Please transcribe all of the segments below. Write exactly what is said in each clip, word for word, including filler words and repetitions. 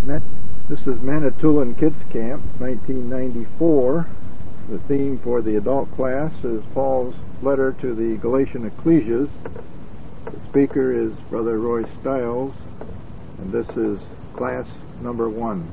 This is Manitoulin Kids Camp, nineteen ninety-four. The theme for the adult class is Paul's letter to the Galatian ecclesias. The speaker is Brother Roy Stiles, and this is class number one.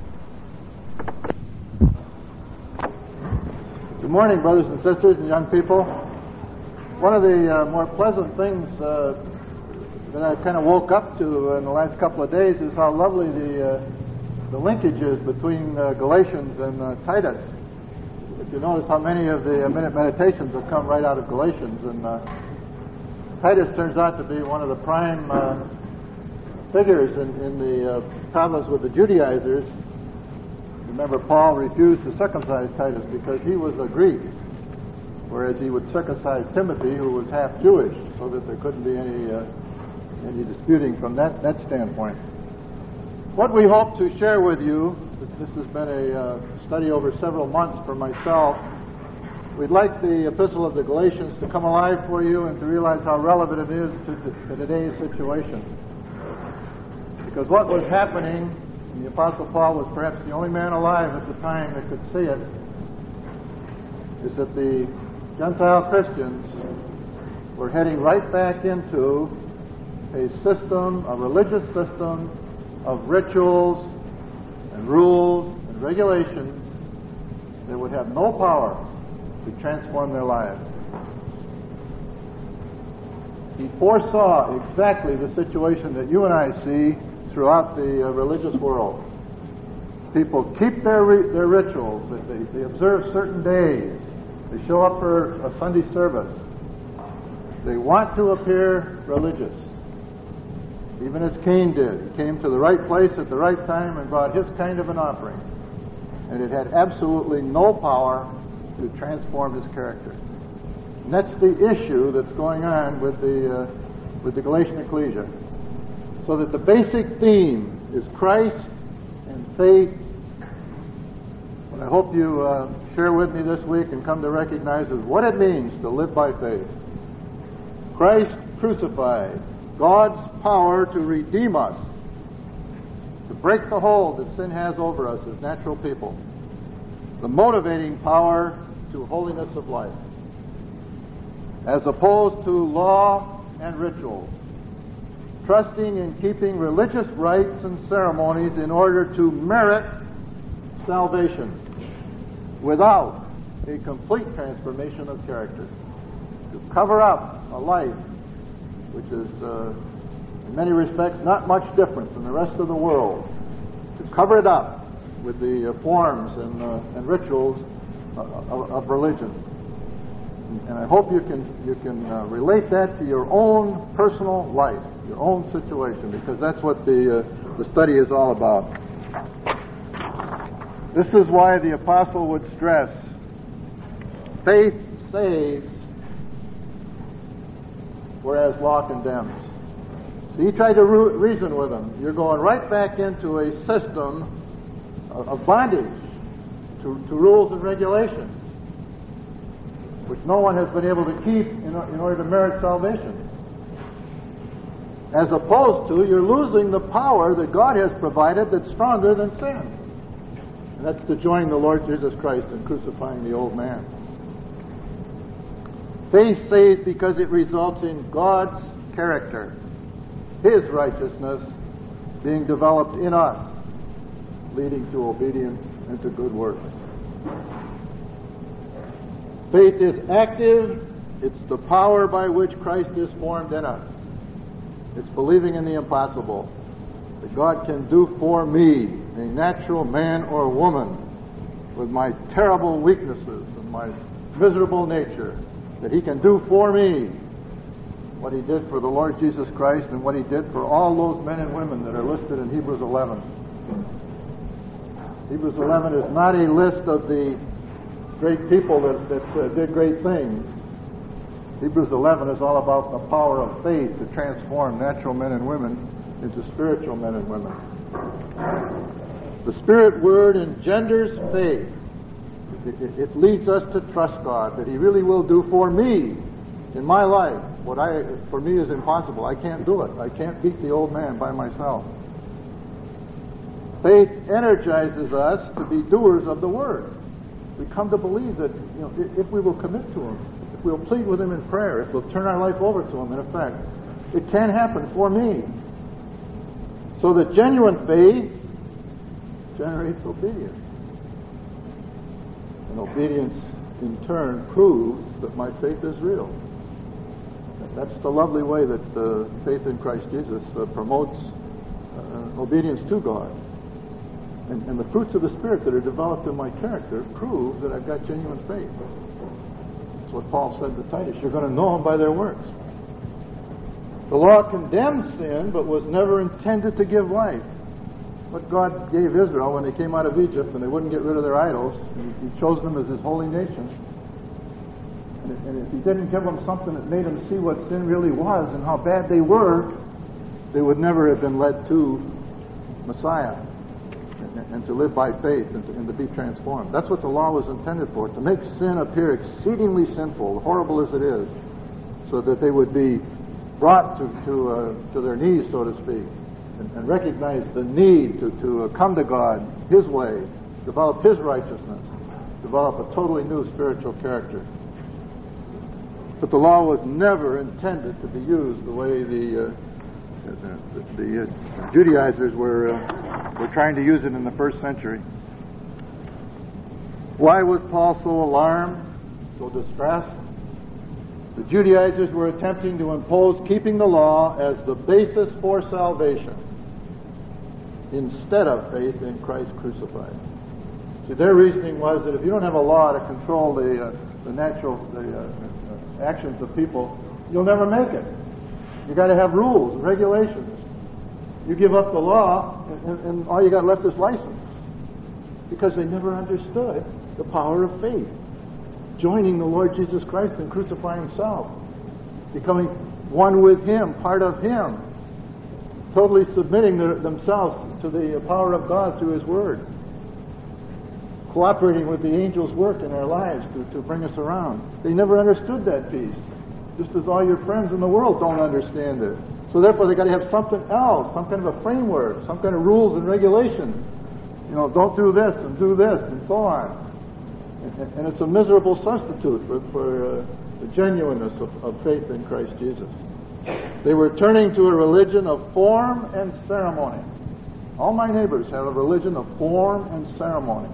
Good morning, brothers and sisters and young people. One of the uh, more pleasant things uh, that I kind of woke up to in the last couple of days is how lovely the uh, the linkage is between uh, Galatians and uh, Titus. If you notice how many of the uh, minute meditations have come right out of Galatians, and uh, Titus turns out to be one of the prime uh, figures in, in the uh, problems with the Judaizers. Remember, Paul refused to circumcise Titus because he was a Greek, whereas he would circumcise Timothy, who was half Jewish, so that there couldn't be any uh, any disputing from that, that standpoint. What we hope to share with you, this has been a uh, study over several months for myself. We'd like the Epistle of the Galatians to come alive for you and to realize how relevant it is to, to today's situation. Because what was happening, and the Apostle Paul was perhaps the only man alive at the time that could see it, is that the Gentile Christians were heading right back into a system, a religious system of rituals and rules and regulations that would have no power to transform their lives. He foresaw exactly the situation that you and I see throughout the uh, religious world. People keep their ri- their rituals. They, they observe certain days. They show up for a Sunday service. They want to appear religious. Even as Cain did. He came to the right place at the right time and brought his kind of an offering. And it had absolutely no power to transform his character. And that's the issue that's going on with the uh, with the Galatian ecclesia. So that the basic theme is Christ and faith. What I hope you uh, share with me this week and come to recognize is what it means to live by faith. Christ crucified. God's power to redeem us, to break the hold that sin has over us as natural people, the motivating power to holiness of life, as opposed to law and rituals, trusting in keeping religious rites and ceremonies in order to merit salvation without a complete transformation of character, to cover up a life which is, uh, in many respects, not much different from the rest of the world, to cover it up with the uh, forms and, uh, and rituals uh, of, of religion. And I hope you can you can uh, relate that to your own personal life, your own situation, because that's what the uh, the study is all about. This is why the apostle would stress: faith saves, whereas law condemns. So he tried to re- reason with them. You're going right back into a system of, of bondage to, to rules and regulations, which no one has been able to keep in, in order to merit salvation. As opposed to, you're losing the power that God has provided that's stronger than sin. And that's to join the Lord Jesus Christ in crucifying the old man. Faith saves because it results in God's character, His righteousness being developed in us, leading to obedience and to good works. Faith is active. It's the power by which Christ is formed in us. It's believing in the impossible, that God can do for me, a natural man or woman, with my terrible weaknesses and my miserable nature, that He can do for me what He did for the Lord Jesus Christ and what He did for all those men and women that are listed in Hebrews eleven. Hebrews eleven is not a list of the great people that, that uh, did great things. Hebrews eleven is all about the power of faith to transform natural men and women into spiritual men and women. The Spirit Word engenders faith. It, it, it leads us to trust God, that He really will do for me in my life what I for me is impossible. I can't do it. I can't beat the old man by myself. Faith energizes us to be doers of the Word. We come to believe that, you know, if we will commit to Him, if we'll plead with Him in prayer, if we'll turn our life over to Him, in effect, it can happen for me. So that genuine faith generates obedience. And obedience, in turn, proves that my faith is real. That's the lovely way that uh, faith in Christ Jesus uh, promotes uh, obedience to God. And, and the fruits of the Spirit that are developed in my character prove that I've got genuine faith. That's what Paul said to Titus. You're going to know them by their works. The law condemns sin, but was never intended to give life. What God gave Israel when they came out of Egypt and they wouldn't get rid of their idols, He chose them as His holy nation. And if, and if He didn't give them something that made them see what sin really was and how bad they were, they would never have been led to Messiah and, and to live by faith and to, and to be transformed. That's what the law was intended for, to make sin appear exceedingly sinful, horrible as it is, so that they would be brought to to, uh, to their knees, so to speak, and, and recognize the need to, to uh, come to God His way, develop His righteousness, develop a totally new spiritual character. But the law was never intended to be used the way the uh, the, the uh, Judaizers were uh, were trying to use it in the first century. Why was Paul so alarmed, so distressed? The Judaizers were attempting to impose keeping the law as the basis for salvation instead of faith in Christ crucified. See, their reasoning was that if you don't have a law to control the uh, the natural the uh, actions of people, you'll never make it. You got to have rules and regulations. You give up the law, and, and all you got left is license, because they never understood the power of faith. Joining the Lord Jesus Christ and crucifying self, becoming one with Him, part of Him, totally submitting their, themselves to the power of God through His Word, cooperating with the angels' work in our lives to, to bring us around. They never understood that piece, just as all your friends in the world don't understand it. So therefore they got to have something else, some kind of a framework, some kind of rules and regulations. You know, don't do this and do this and so on. And it's a miserable substitute for, for uh, the genuineness of, of faith in Christ Jesus. They were turning to a religion of form and ceremony. All my neighbors have a religion of form and ceremony.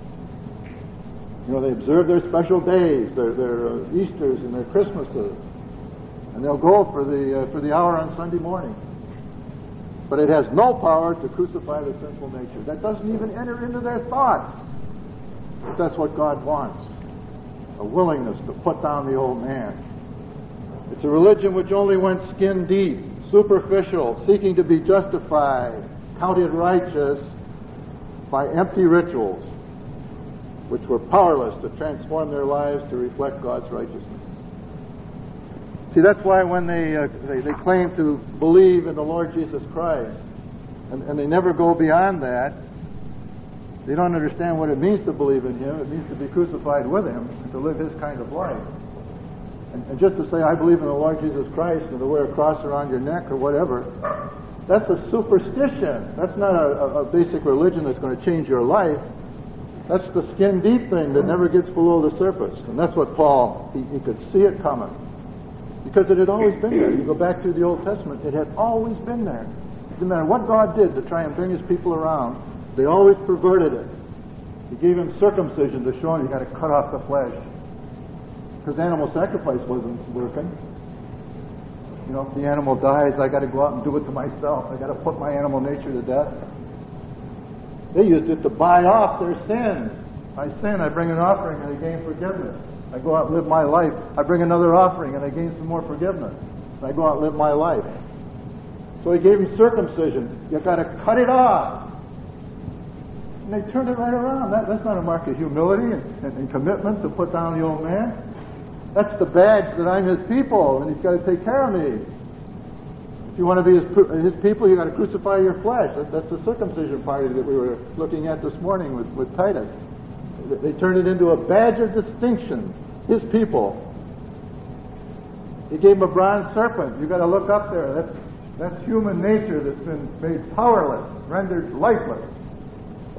You know, they observe their special days, their, their uh, Easters and their Christmases, and they'll go for the uh, for the hour on Sunday morning. But it has no power to crucify the sinful nature. That doesn't even enter into their thoughts. But that's what God wants, a willingness to put down the old man. It's a religion which only went skin deep, superficial, seeking to be justified, counted righteous by empty rituals, which were powerless to transform their lives to reflect God's righteousness. See, that's why when they uh, they, they claim to believe in the Lord Jesus Christ, and, and they never go beyond that, they don't understand what it means to believe in Him. It means to be crucified with Him and to live His kind of life. And, and just to say, I believe in the Lord Jesus Christ, and to wear a cross around your neck or whatever, that's a superstition. That's not a, a, a basic religion that's going to change your life. That's the skin deep thing that never gets below the surface. And that's what Paul, he, he could see it coming. Because it had always been there. You go back to the Old Testament, it had always been there. It didn't matter what God did to try and bring His people around, they always perverted it. He gave him circumcision to show him you got to cut off the flesh. Because animal sacrifice wasn't working. You know, if the animal dies, I got to go out and do it to myself. I got to put my animal nature to death. They used it to buy off their sins. I sin, I bring an offering, and I gain forgiveness. I go out and live my life. I bring another offering, and I gain some more forgiveness. And I go out and live my life. So He gave him circumcision. You got to cut it off. And they turned it right around. That, that's not a mark of humility and, and, and commitment to put down the old man. That's the badge that I'm His people, and He's got to take care of me. If you want to be His, his people, you got to crucify your flesh. That, that's the circumcision party that we were looking at this morning with, with Titus. They turned it into a badge of distinction. His people. He gave him a bronze serpent. You got to look up there. That's that's human nature that's been made powerless, rendered lifeless.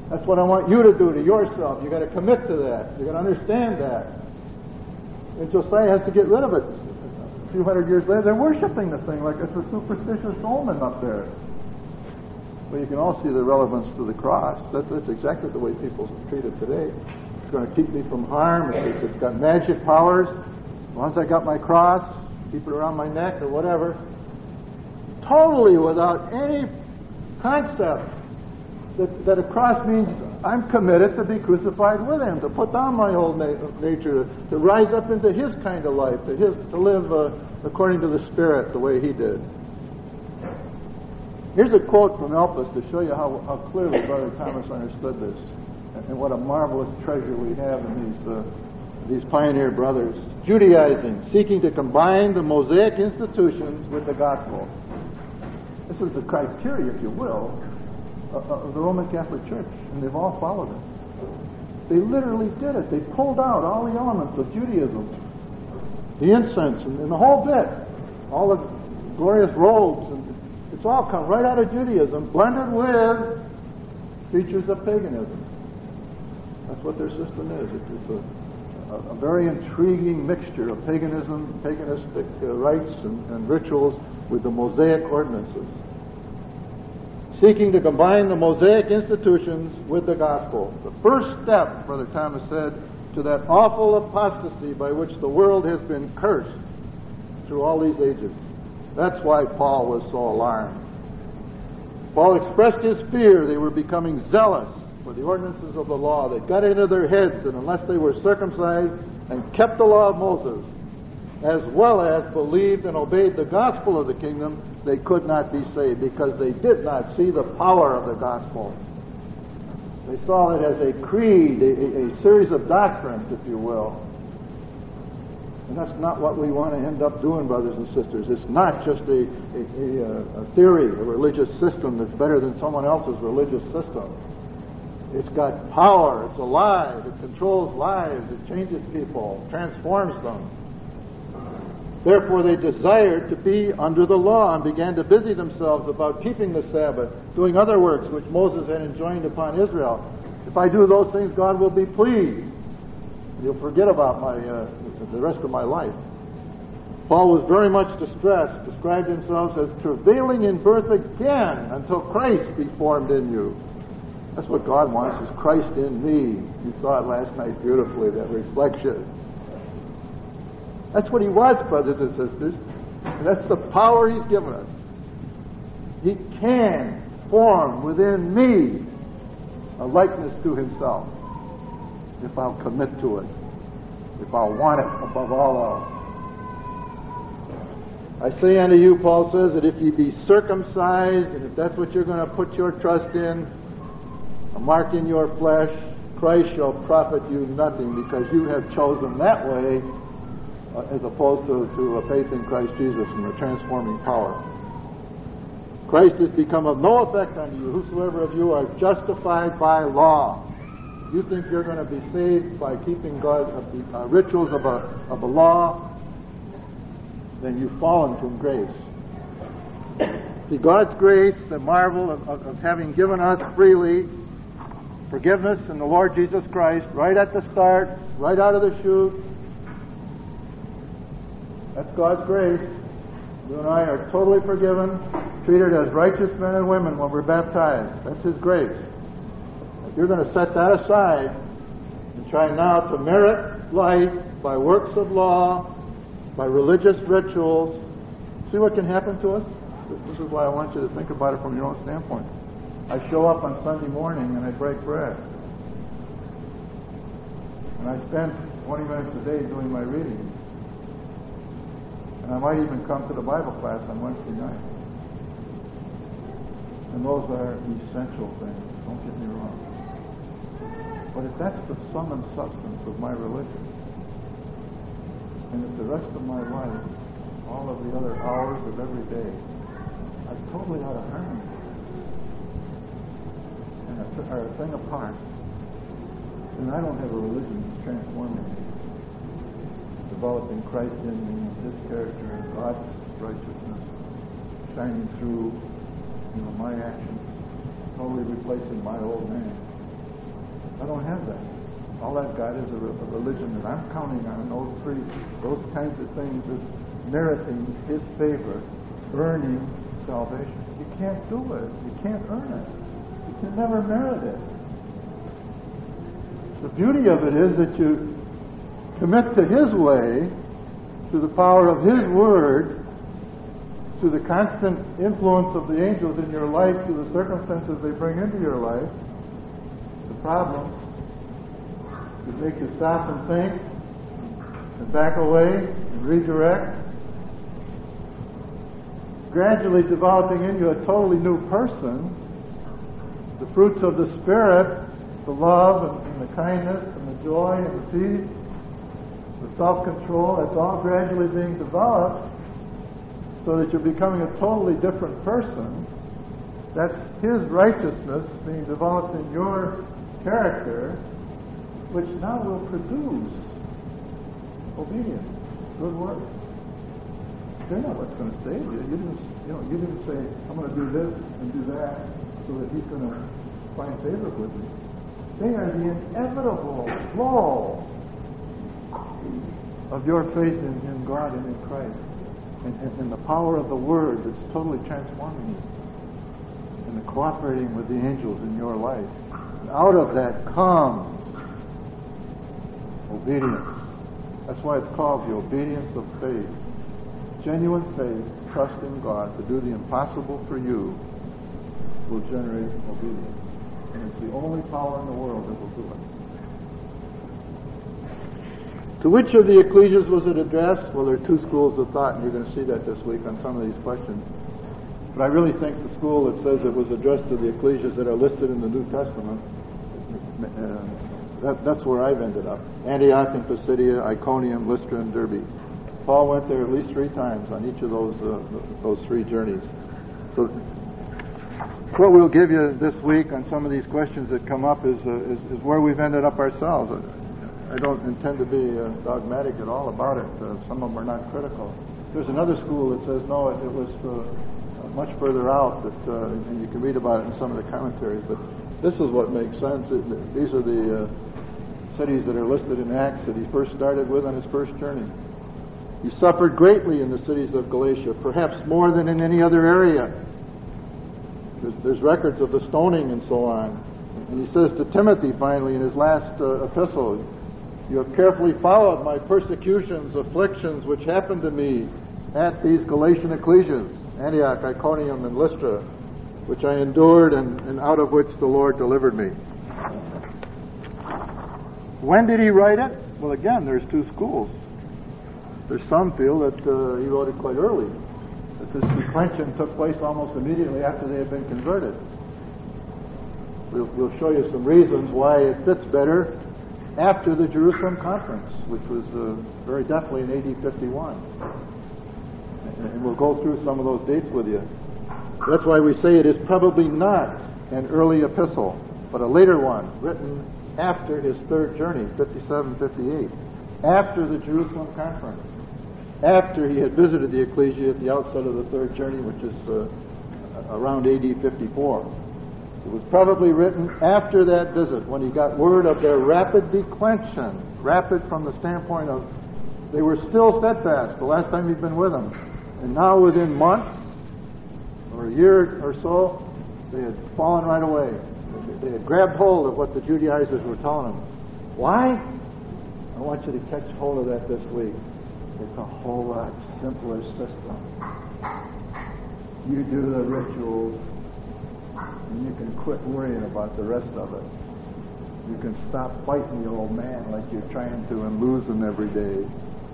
That's what I want you to do to yourself. You've got to commit to that. You've got to understand that. And Josiah has to get rid of it. A few hundred years later, they're worshiping the thing like it's a superstitious omen up there. Well, you can all see the relevance to the cross. That's, that's exactly the way people treat it today. It's going to keep me from harm. It's, it's got magic powers. As long as I got my cross, keep it around my neck or whatever. Totally without any concept that, that a cross means I'm committed to be crucified with Him, to put down my old na- nature, to, to rise up into His kind of life, to, his, to live uh, according to the Spirit the way He did. Here's a quote from Elpis to show you how, how clearly Brother Thomas understood this, and, and what a marvelous treasure we have in these uh, these pioneer brothers. Judaizing, seeking to combine the Mosaic institutions with the gospel. This is the criteria, if you will, of the Roman Catholic Church, and they've all followed it. They literally did it. They pulled out all the elements of Judaism, the incense and, and the whole bit, all the glorious robes, and it's all come right out of Judaism, blended with features of paganism. That's what their system is. It's, it's a, a, a very intriguing mixture of paganism, paganistic uh, rites and, and rituals with the Mosaic ordinances. Seeking to combine the Mosaic institutions with the gospel. The first step, Brother Thomas said, to that awful apostasy by which the world has been cursed through all these ages. That's why Paul was so alarmed. Paul expressed his fear they were becoming zealous for the ordinances of the law. They got into their heads that unless they were circumcised and kept the law of Moses, as well as believed and obeyed the gospel of the kingdom, they could not be saved because they did not see the power of the gospel. They saw it as a creed, a, a series of doctrines, if you will. And that's not what we want to end up doing, brothers and sisters. It's not just a, a, a, a theory, a religious system that's better than someone else's religious system. It's got power, it's alive, it controls lives, it changes people, transforms them. Therefore they desired to be under the law and began to busy themselves about keeping the Sabbath, doing other works which Moses had enjoined upon Israel. If I do those things, God will be pleased. You'll forget about my uh, the rest of my life. Paul was very much distressed, described himself as travailing in birth again until Christ be formed in you. That's what God wants, is Christ in me. You saw it last night beautifully, that reflection. That's what He wants, brothers and sisters. And that's the power He's given us. He can form within me a likeness to Himself if I'll commit to it, if I'll want it above all else. I say unto you, Paul says, that if ye be circumcised, and if that's what you're going to put your trust in, a mark in your flesh, Christ shall profit you nothing, because you have chosen that way uh, as opposed to, to a faith in Christ Jesus and the transforming power. Christ has become of no effect unto you, whosoever of you are justified by law. You think you're going to be saved by keeping God of the uh, rituals of a of a law, then you've fallen from grace. See, God's grace, the marvel of, of, of having given us freely forgiveness in the Lord Jesus Christ, right at the start, right out of the chute. That's God's grace. You and I are totally forgiven, treated as righteous men and women when we're baptized. That's His grace. If you're going to set that aside and try now to merit life by works of law, by religious rituals, see what can happen to us? This is why I want you to think about it from your own standpoint. I show up on Sunday morning and I break bread. And I spend twenty minutes a day doing my reading. And I might even come to the Bible class on Wednesday night. And those are essential things, don't get me wrong. But if that's the sum and substance of my religion, and if the rest of my life, all of the other hours of every day, are totally out of harmony, and are a thing apart, then I don't have a religion that's transforming me, developing Christ in me, His character, and God's righteousness, shining through, you know, my actions, totally replacing my old man. I don't have that. All I've got is a, re- a religion that I'm counting on those three, those kinds of things as meriting His favor, earning salvation. You can't do it. You can't earn it. You can never merit it. The beauty of it is that you commit to His way, to the power of His Word, to the constant influence of the angels in your life, to the circumstances they bring into your life. The problem is make you stop and think and back away and redirect, gradually developing in you a totally new person, the fruits of the Spirit, the love and, and the kindness and the joy and the peace, the self-control, that's all gradually being developed so that you're becoming a totally different person. That's His righteousness being developed in your character, which now will produce obedience, good works. They're not what's going to save you. You didn't, you know, you didn't say, I'm going to do this and do that so that He's going to find favor with me. They are the inevitable flow of your faith in, in God and in Christ, and, and, and the power of the Word that's totally transforming you, and the cooperating with the angels in your life. And out of that comes obedience. That's why it's called the obedience of faith. Genuine faith, trust in God to do the impossible for you, will generate obedience. And it's the only power in the world that will do it. To which of the ecclesias was it addressed? Well, there are two schools of thought, and you're going to see that this week on some of these questions. But I really think the school that says it was addressed to the ecclesias that are listed in the New Testament, uh, that, that's where I've ended up. Antioch and Pisidia, Iconium, Lystra, and Derbe. Paul went there at least three times on each of those uh, those three journeys. So what we'll give you this week on some of these questions that come up is, uh, is, is where we've ended up ourselves. I don't intend to be uh, dogmatic at all about it. Uh, some of them are not critical. There's another school that says, no, it, it was uh, much further out, that, uh, and you can read about it in some of the commentaries. But this is what makes sense. It, these are the uh, cities that are listed in Acts that he first started with on his first journey. He suffered greatly in the cities of Galatia, perhaps more than in any other area. There's, there's records of the stoning and so on. And he says to Timothy, finally, in his last uh, epistle, you have carefully followed my persecutions, afflictions, which happened to me at these Galatian ecclesias, Antioch, Iconium, and Lystra, which I endured and, and out of which the Lord delivered me. When did he write it? Well, again, there's two schools. There's some feel that uh, he wrote it quite early, that this declension took place almost immediately after they had been converted. We'll, we'll show you some reasons why it fits better after the Jerusalem Conference, which was uh, very definitely in A D fifty-one. And we'll go through some of those dates with you. That's why we say it is probably not an early epistle, but a later one, written after his third journey, fifty-seven, fifty-eight, after the Jerusalem Conference, after he had visited the ecclesia at the outset of the third journey, which is uh, around A D fifty-four. It was probably written after that visit, when he got word of their rapid declension, rapid from the standpoint of they were still steadfast the last time he'd been with them. And now within months, or a year or so, they had fallen right away. They had grabbed hold of what the Judaizers were telling them. Why? I want you to catch hold of that this week. It's a whole lot simpler system. You do the rituals, and you can quit worrying about the rest of it. You can stop fighting the old man like you're trying to and losing every day.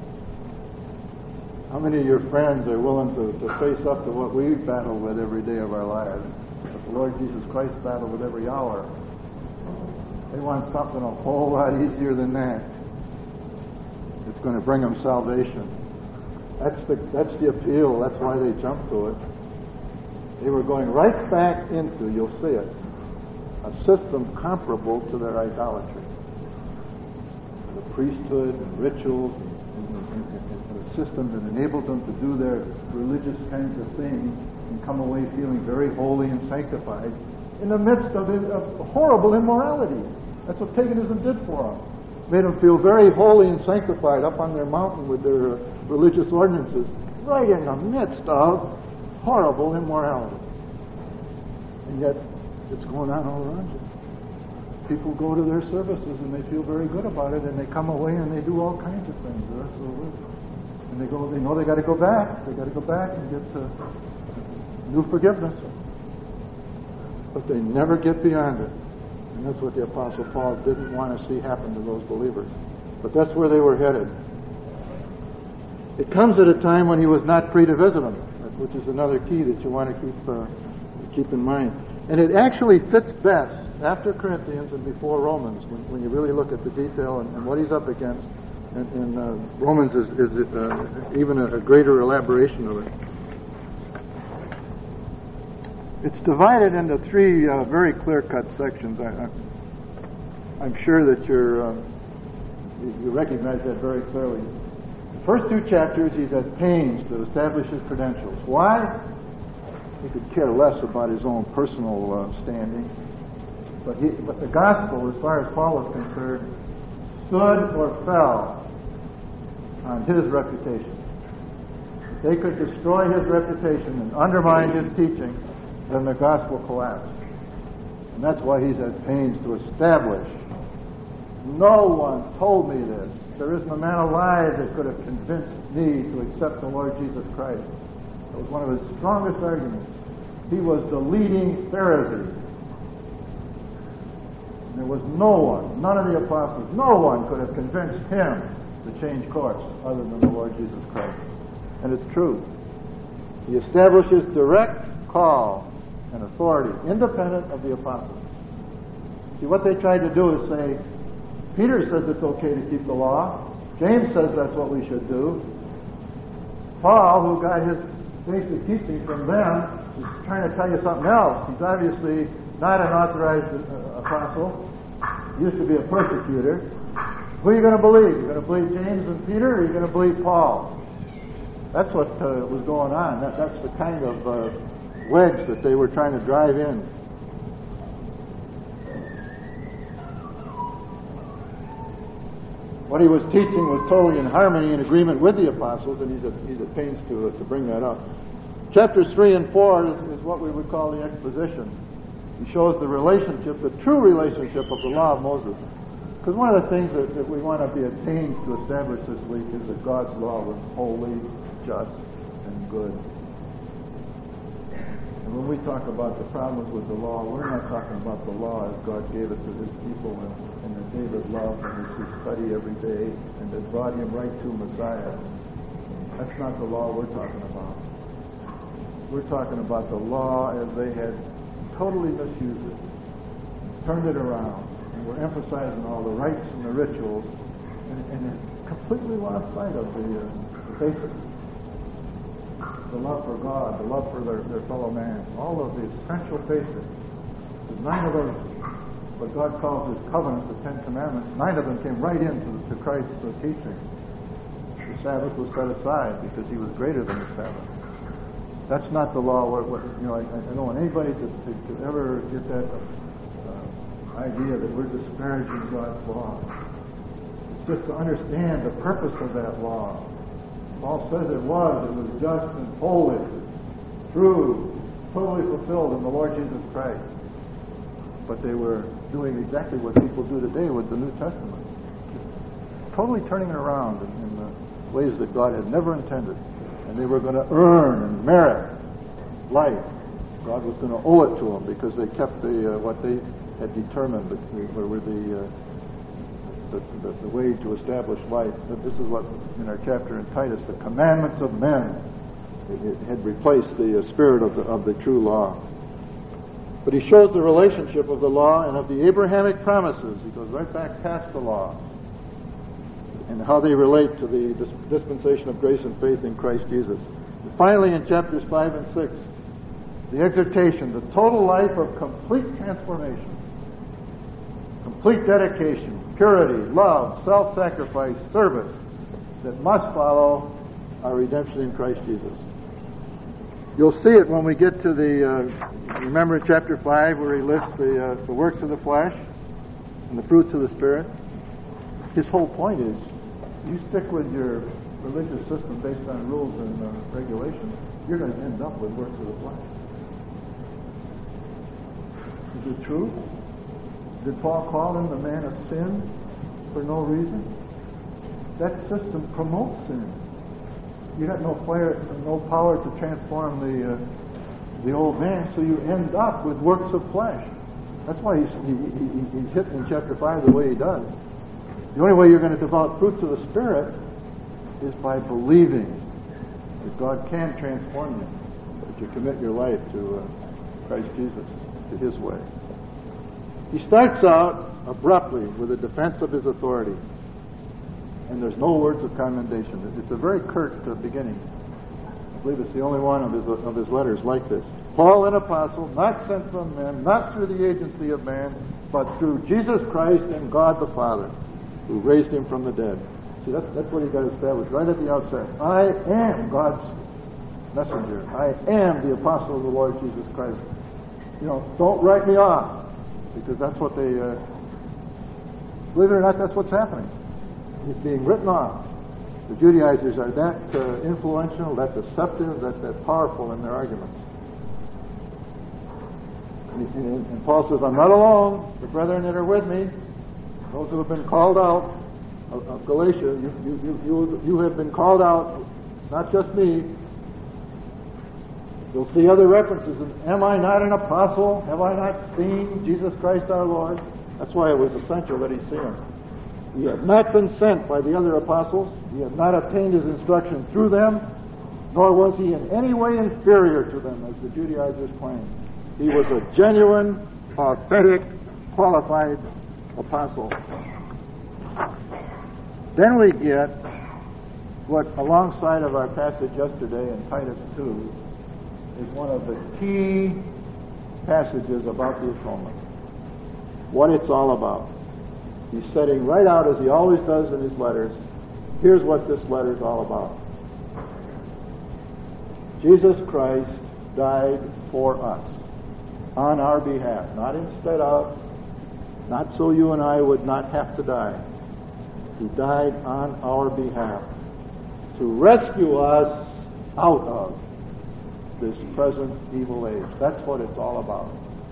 How many of your friends are willing to, to face up to what we battle with every day of our lives? That the Lord Jesus Christ battled with every hour. They want something a whole lot easier than that. It's going to bring them salvation. That's the that's the appeal. That's why they jumped to it. They were going right back into, you'll see it, a system comparable to their idolatry. The priesthood and rituals and, and, and, and a system that enabled them to do their religious kinds of things and come away feeling very holy and sanctified in the midst of, of horrible immorality. That's what paganism did for them. Made them feel very holy and sanctified up on their mountain with their uh, religious ordinances, right in the midst of horrible immorality. And yet, it's going on all around you. People go to their services and they feel very good about it, and they come away and they do all kinds of things. The rest of the week. And they go, they know they got to go back. They got to go back and get uh, new forgiveness. But they never get beyond it. And that's what the Apostle Paul didn't want to see happen to those believers. But that's where they were headed. It comes at a time when he was not free to visit them, which is another key that you want to keep uh, keep in mind. And it actually fits best after Corinthians and before Romans, when, when you really look at the detail and, and what he's up against. And, and uh, Romans is, is uh, even a, a greater elaboration of it. It's divided into three uh, very clear-cut sections. I, I, I'm sure that you're, uh, you, you recognize that very clearly. The first two chapters, he's at pains to establish his credentials. Why? He could care less about his own personal uh, standing. But, he, but the gospel, as far as Paul was concerned, stood or fell on his reputation. If they could destroy his reputation and undermine his teaching, then the gospel collapsed. And that's why he's at pains to establish. No one told me this. There isn't a man alive that could have convinced me to accept the Lord Jesus Christ. That was one of his strongest arguments. He was the leading Pharisee. And there was no one, none of the apostles, no one could have convinced him to change course other than the Lord Jesus Christ. And it's true. He establishes direct call and authority, independent of the apostles. See, what they tried to do is say, Peter says it's okay to keep the law. James says that's what we should do. Paul, who got his basic teaching from them, is trying to tell you something else. He's obviously not an authorized uh, apostle. He used to be a persecutor. Who are you going to believe? You're going to believe James and Peter, or are you going to believe Paul? That's what uh, was going on. That, that's the kind of uh, wedge that they were trying to drive in. What he was teaching was totally in harmony and agreement with the apostles, and he's at, he's at pains to, uh, to bring that up. Chapters three and four is, is what we would call the exposition. He shows the relationship, the true relationship of the law of Moses. Because one of the things that, that we want to be at pains to establish this week is that God's law was holy, just, and good. And when we talk about the problems with the law, we're not talking about the law as God gave it to his people and, and that David loved and which he studied every day and that brought him right to Messiah. That's not the law we're talking about. We're talking about the law as they had totally misused it, turned it around, and were emphasizing all the rites and the rituals, and, and it completely lost sight of the, uh, the basics. The love for God, the love for their, their fellow man, all of the essential basics. There's nine of those, what God calls his covenant, the Ten Commandments, nine of them came right into to Christ's uh, teaching. The Sabbath was set aside because he was greater than the Sabbath. That's not the law. Where, where, you know, I, I don't want anybody to, to, to ever get that uh, idea that we're disparaging God's law. It's just to understand the purpose of that law. Paul says it was. It was just and holy, true, totally fulfilled in the Lord Jesus Christ. But they were doing exactly what people do today with the New Testament. Just totally turning it around in, in the ways that God had never intended. And they were going to earn and merit life. God was going to owe it to them because they kept the uh, what they had determined that were the, uh, the, the the way to establish life. But this is what in our chapter in Titus, the commandments of men, it, it had replaced the uh, spirit of the of the true law. But he shows the relationship of the law and of the Abrahamic promises. He goes right back past the law, and how they relate to the dispensation of grace and faith in Christ Jesus. And finally, in chapters five and six, the exhortation, the total life of complete transformation, complete dedication, purity, love, self-sacrifice, service that must follow our redemption in Christ Jesus. You'll see it when we get to the, uh, remember in chapter five where he lists the, uh, the works of the flesh? and the fruits of the Spirit. His whole point is, you stick with your religious system based on rules and uh, regulations, you're going to end up with works of the flesh. Is it true? Did Paul call him the man of sin for no reason? That system promotes sin. You got no fire, no power to transform the uh, the old man, so you end up with works of flesh. That's why he's, he, he, he's hit in chapter five the way he does. The only way you're going to develop fruits of the Spirit is by believing that God can transform you, that you commit your life to uh, Christ Jesus, to His way. He starts out abruptly with a defense of his authority, and there's no words of commendation. It's a very curt uh, beginning. I believe it's the only one of his of his letters like this. Paul, an apostle, not sent from men, not through the agency of man, but through Jesus Christ and God the Father, who raised him from the dead. See, that's, that's what he got established right at the outset. I am God's messenger. I am the apostle of the Lord Jesus Christ. You know, don't write me off, because that's what they, uh, believe it or not, that's what's happening. He's being written off. The Judaizers are that uh, influential, that deceptive, that, that powerful in their arguments. And, and, and Paul says, I'm not alone. The brethren that are with me, those who have been called out of, of Galatia, you, you, you, you, you have been called out, not just me. You'll see other references. Am I not an apostle? Have I not seen Jesus Christ our Lord? That's why it was essential that he see him. He had not been sent by the other apostles. He had not obtained his instruction through them, nor was he in any way inferior to them, as the Judaizers claimed. He was a genuine, authentic, qualified apostle. Then we get what, alongside of our passage yesterday in Titus two, is one of the key passages about the atonement. What it's all about. He's setting right out, as he always does in his letters, here's what this letter is all about. Jesus Christ died for us, on our behalf, not instead of, not so you and I would not have to die. He died on our behalf to rescue us out of this present evil age. That's what it's all about.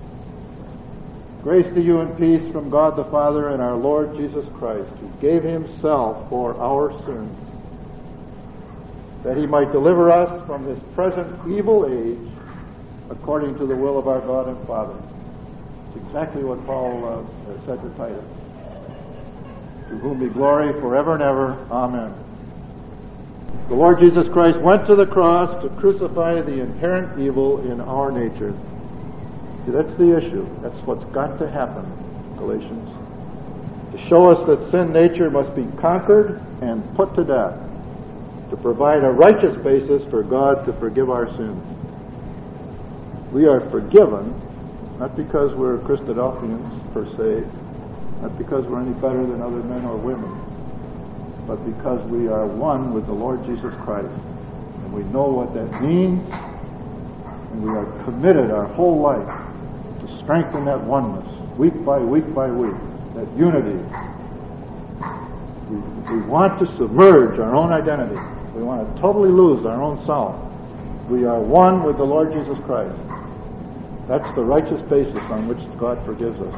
Grace to you and peace from God the Father and our Lord Jesus Christ, who gave himself for our sins, that he might deliver us from this present evil age according to the will of our God and Father. It's exactly what Paul uh, said to Titus. To whom be glory forever and ever. Amen. The Lord Jesus Christ went to the cross to crucify the inherent evil in our nature. See, that's the issue. That's what's got to happen, Galatians. To show us that sin nature must be conquered and put to death, to provide a righteous basis for God to forgive our sins. We are forgiven, not because we're Christadelphians per se, not because we're any better than other men or women, but because we are one with the Lord Jesus Christ. And we know what that means, and we are committed our whole life to strengthen that oneness, week by week by week, that unity. We, we want to submerge our own identity. We want to totally lose our own self. We are one with the Lord Jesus Christ. That's the righteous basis on which God forgives us.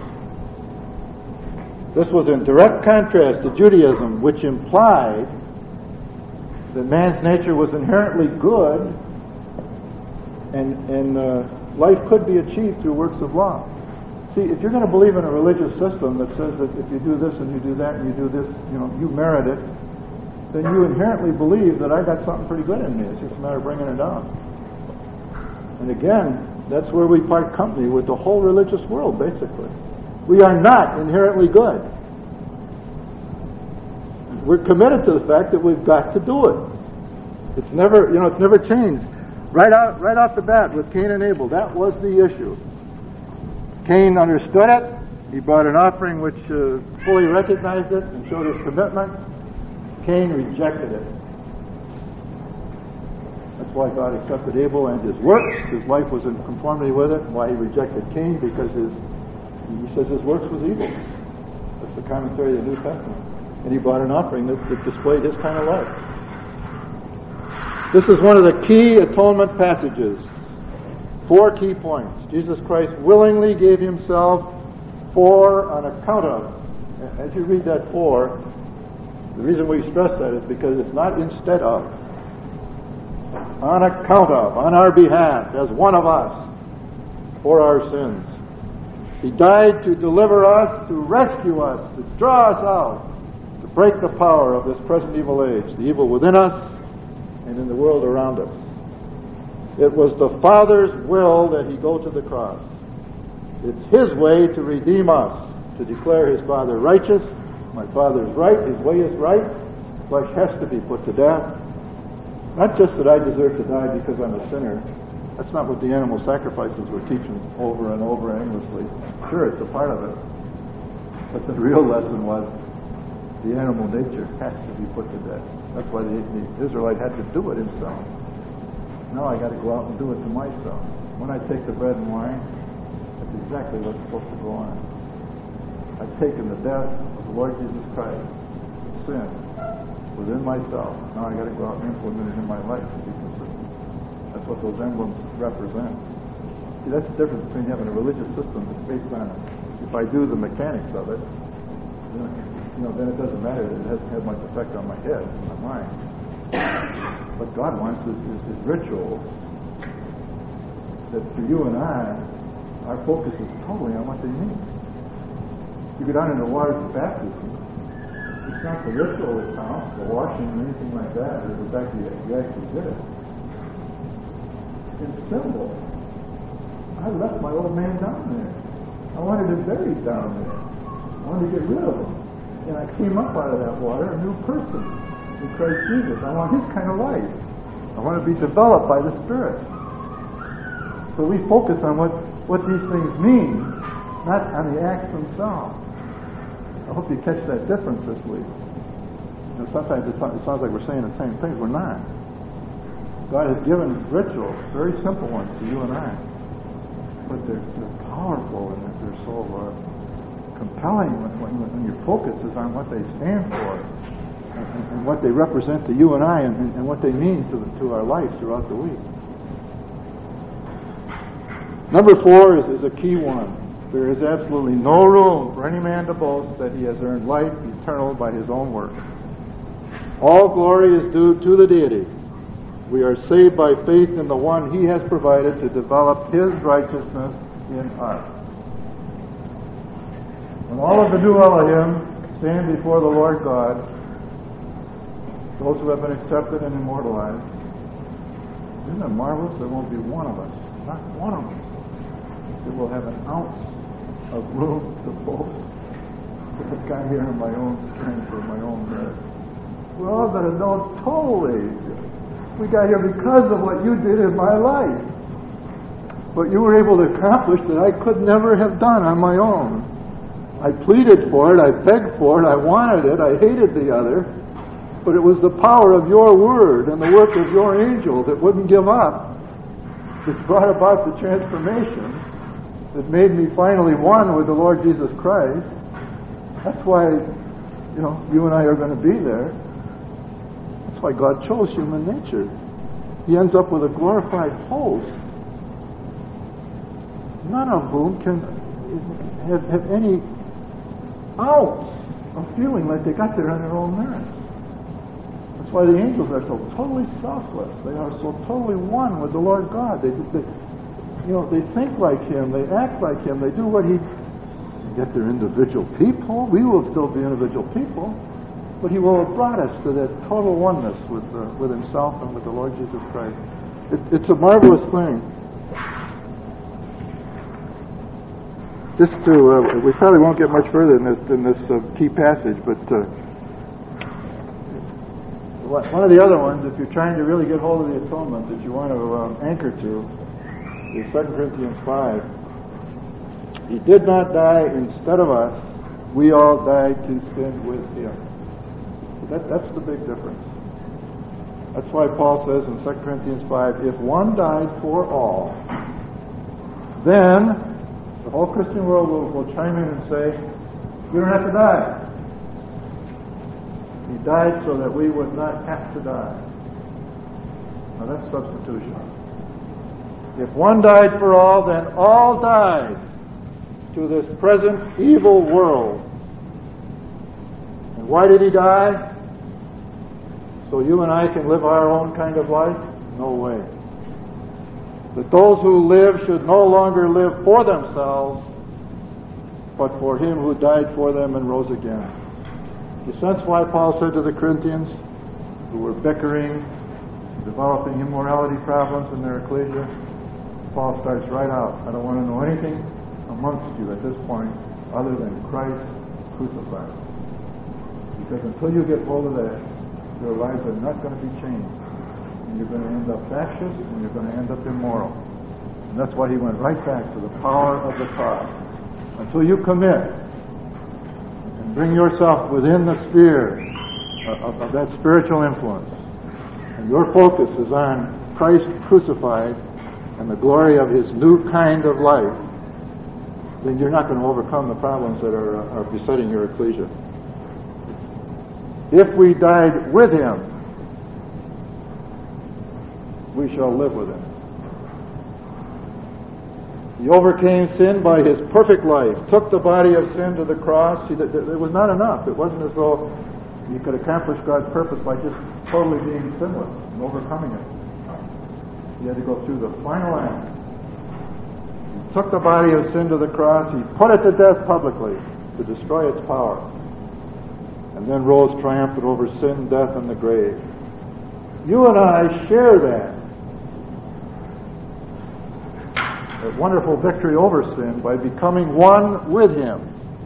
This was in direct contrast to Judaism, which implied that man's nature was inherently good and, and uh, life could be achieved through works of law. See, if you're going to believe in a religious system that says that if you do this and you do that and you do this, you know, you merit it, then you inherently believe that I got something pretty good in me. It's just a matter of bringing it down. And again, that's where we part company with the whole religious world, basically. We are not inherently good. We're committed to the fact that we've got to do it. It's never, you know, it's never changed. Right out, right off the bat with Cain and Abel, that was the issue. Cain understood it. He brought an offering which uh, fully recognized it and showed his commitment. Cain rejected it. That's why God accepted Abel and his works. His life was in conformity with it. And why he rejected Cain, because his, he says his works was evil. That's the commentary of the New Testament. And he brought an offering that, that displayed his kind of life. This is one of the key atonement passages. Four key points. Jesus Christ willingly gave himself for, on account of. As you read that for, the reason we stress that is because it's not instead of. On account of, on our behalf, as one of us, for our sins. He died to deliver us, to rescue us, to draw us out, to break the power of this present evil age, the evil within us and in the world around us. It was the Father's will that he go to the cross. It's his way to redeem us, to declare his Father righteous. My Father is right, his way is right. Flesh has to be put to death. Not just that I deserve to die because I'm a sinner. That's not what the animal sacrifices were teaching over and over endlessly. Sure, it's a part of it. But the real lesson was the animal nature has to be put to death. That's why the, the Israelite had to do it himself. Now I got to go out and do it to myself. When I take the bread and wine, that's exactly what's supposed to go on. I've taken the death of the Lord Jesus Christ, sin, within myself. Now I got to go out and implement it in my life to be consistent. That's what those emblems represent. See, that's the difference between having a religious system that's based on, if I do the mechanics of it, you know, you know then it doesn't matter that it hasn't had much effect on my head and my mind. What God wants is, is, is rituals that for you and I, our focus is totally on what they mean. You go down in the waters of baptism, it's not the ritual that counts, the washing or anything like that, or the fact that you actually did it. It's symbol. I left my old man down there. I wanted him buried down there. I wanted to get rid of him. And I came up out of that water a new person in Christ Jesus. I want his kind of life. I want to be developed by the Spirit. So we focus on what, what these things mean, not on the acts themselves. I hope you catch that difference this week. You know, sometimes it sounds like we're saying the same things. We're not. God has given rituals, very simple ones, to you and I. But they're, they're powerful and they're so uh, compelling when, when, when your focus is on what they stand for and, and what they represent to you and I and, and what they mean to, the, to our life throughout the week. Number four is, is a key one. There is absolutely no room for any man to boast that he has earned life eternal by his own works. All glory is due to the deity. We are saved by faith in the one he has provided to develop his righteousness in us. When all of the new Elohim stand before the Lord God, those who have been accepted and immortalized, isn't it marvelous? There won't be one of us, not one of us, that will have an ounce of room to boast. I got here in my own strength or my own merit. We're all going to know totally. We got here because of what you did in my life. What you were able to accomplish that I could never have done on my own. I pleaded for it, I begged for it, I wanted it, I hated the other, but it was the power of your word and the work of your angel that wouldn't give up that brought about the transformation that made me finally one with the Lord Jesus Christ. That's why, you know, you and I are going to be there. That's why God chose human nature. He ends up with a glorified host, none of whom can have, have any ounce of feeling like they got there on their own merits. That's why the angels are so totally selfless. They are so totally one with the Lord God. They, they, you know, they think like Him. They act like Him. They do what He. Yet they're individual people. We will still be individual people. But He will have brought us to that total oneness with uh, with Himself and with the Lord Jesus Christ. It, it's a marvelous thing. Just to, uh, we probably won't get much further in this than this uh, key passage, but uh, one of the other ones, if you're trying to really get hold of the atonement that you want to um, anchor to, is Second Corinthians five. He did not die instead of us; we all died to sin with Him. That, that's the big difference. That's why Paul says in Second Corinthians five, if one died for all, then the whole Christian world will, will chime in and say, We don't have to die. He died so that we would not have to die. Now that's substitution. If one died for all, then all died to this present evil world. And why did he die? So you and I can live our own kind of life? No way. That those who live should no longer live for themselves, but for him who died for them and rose again. You sense why Paul said to the Corinthians, who were bickering, developing immorality problems in their ecclesia? Paul starts right out. I don't want to know anything amongst you at this point other than Christ crucified. Because until you get hold of that, your lives are not going to be changed. And you're going to end up factious and you're going to end up immoral. And that's why he went right back to the power of the cross. Until you commit and bring yourself within the sphere of, of that spiritual influence, and your focus is on Christ crucified and the glory of his new kind of life, then you're not going to overcome the problems that are, uh, are besetting your ecclesia. If we died with him, we shall live with him. He overcame sin by his perfect life, took the body of sin to the cross. See, it was not enough. It wasn't as though you could accomplish God's purpose by just totally being sinless and overcoming it. He had to go through the final act. He took the body of sin to the cross. He put it to death publicly to destroy its power. And then rose triumphant over sin, death, and the grave. You and I share that. That wonderful victory over sin by becoming one with him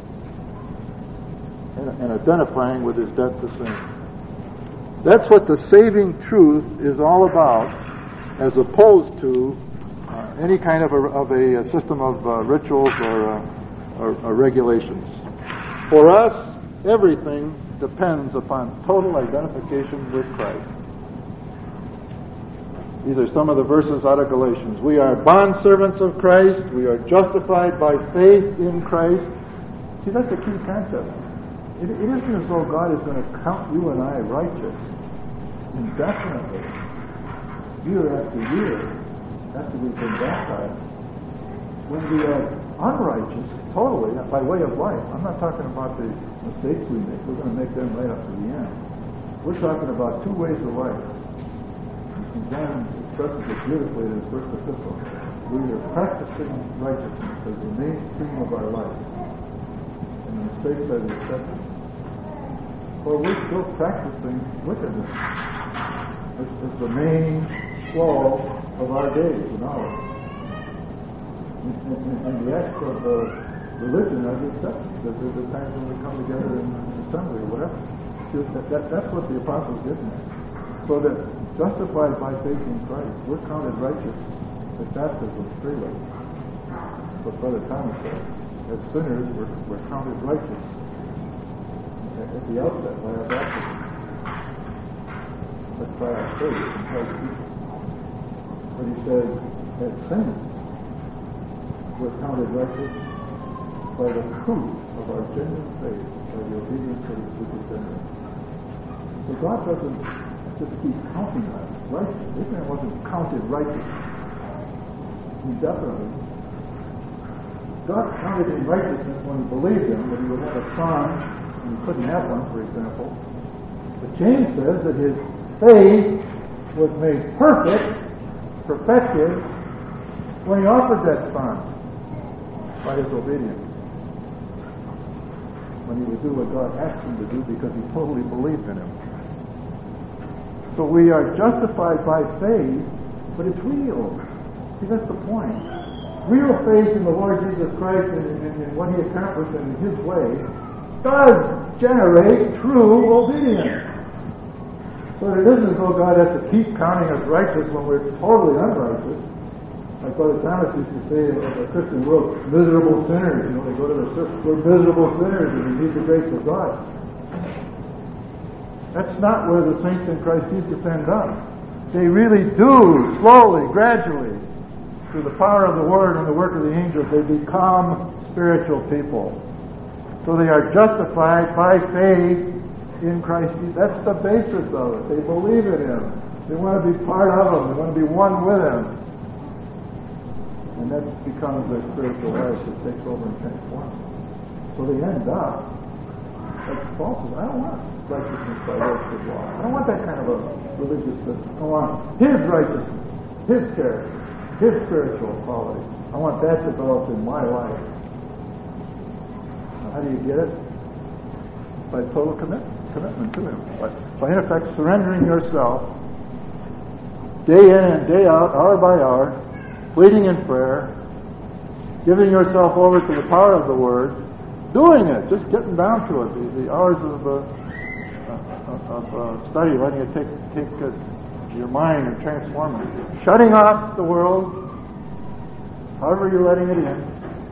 and, and identifying with his death to sin. That's what the saving truth is all about, as opposed to uh, any kind of a, of a, a system of uh, rituals or, uh, or, or regulations. For us, everything depends upon total identification with Christ. These are some of the verses out of Galatians. We are bondservants of Christ. We are justified by faith in Christ. See, that's a key concept. It, it isn't as though God is going to count you and I righteous indefinitely, year after year, after we've been baptized. When we are unrighteous, totally, by way of life. I'm not talking about the mistakes we make. We're going to make them right up to the end. We're talking about two ways of life. And John expresses it beautifully in his first epistle. We are practicing righteousness as the mainstream of our life. And the mistakes are the exception. Or we're still practicing wickedness as, as the main flow of our days and hours. And, and, and the acts of uh, religion are the exception. There's the times when we come together in an assembly or whatever. So that, that, that's what the apostles did now. So that justified by faith in Christ, we're counted righteous at baptism freely. But Brother Thomas said, as sinners, we're, we're counted righteous at, at the outset by our baptism. That's by our faith in Christ Jesus. But he said, as sinners, we're counted righteous by the proof of our genuine faith, by the obedience of the supergenerous. So God doesn't just keep counting us righteous. Abraham wasn't counted righteous indefinitely. God counted him righteousness when he believed him, that he would have a son, and he couldn't have one, for example. But James says that his faith was made perfect, perfected, when he offered that son by his obedience. When he would do what God asked him to do because he totally believed in him. So we are justified by faith, but it's real. See, that's the point. Real faith in the Lord Jesus Christ and in, in, in what he accomplished in his way does generate true obedience. So that it isn't as though God has to keep counting us righteous when we're totally unrighteous. Like Brother Thomas used to say in the Christian world, miserable sinners. You know, they go to the church, we're miserable sinners and we need the grace of God. That's not where the saints in Christ Jesus end up. They really do, slowly, gradually, through the power of the Word and the work of the angels, they become spiritual people. So they are justified by faith in Christ Jesus. That's the basis of it. They believe in Him. They want to be part of Him. They want to be one with Him. And that becomes their spiritual life that takes over and transforms them. So they end up, like Paul says, I don't want righteousness by works of law. I don't want that kind of a religious system. I want His righteousness, His character, His spiritual quality. I want that developed in my life. Now, how do you get it? By total commitment, commitment to Him. By, by in effect surrendering yourself day in and day out, hour by hour, pleading in prayer, giving yourself over to the power of the Word, doing it, just getting down to it. The, the hours of, uh, of uh, study, letting it take take uh, your mind and transform it. Shutting off the world, however you're letting it in.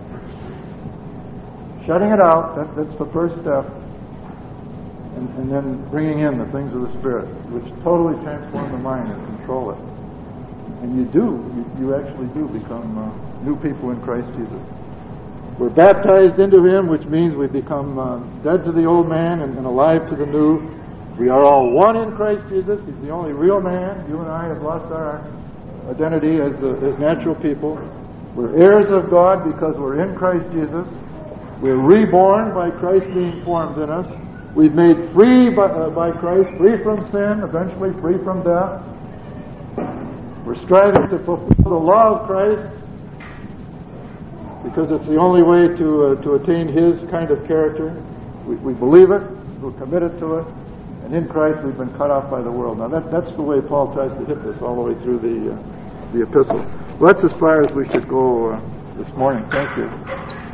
Shutting it out, that, that's the first step. And, and then bringing in the things of the Spirit, which totally transform the mind and control it. And you do, you, you actually do become uh, new people in Christ Jesus. We're baptized into Him, which means we become uh, dead to the old man and, and alive to the new. We are all one in Christ Jesus. He's the only real man. You and I have lost our identity as, uh, as natural people. We're heirs of God because we're in Christ Jesus. We're reborn by Christ being formed in us. We've made free by, uh, by Christ, free from sin, eventually free from death. We're striving to fulfill the law of Christ because it's the only way to uh, to attain His kind of character. We, we believe it, we're committed to it, and in Christ we've been cut off by the world. Now that, that's the way Paul tries to hit this all the way through the, uh, the epistle. Well, that's as far as we should go uh, this morning. Thank you.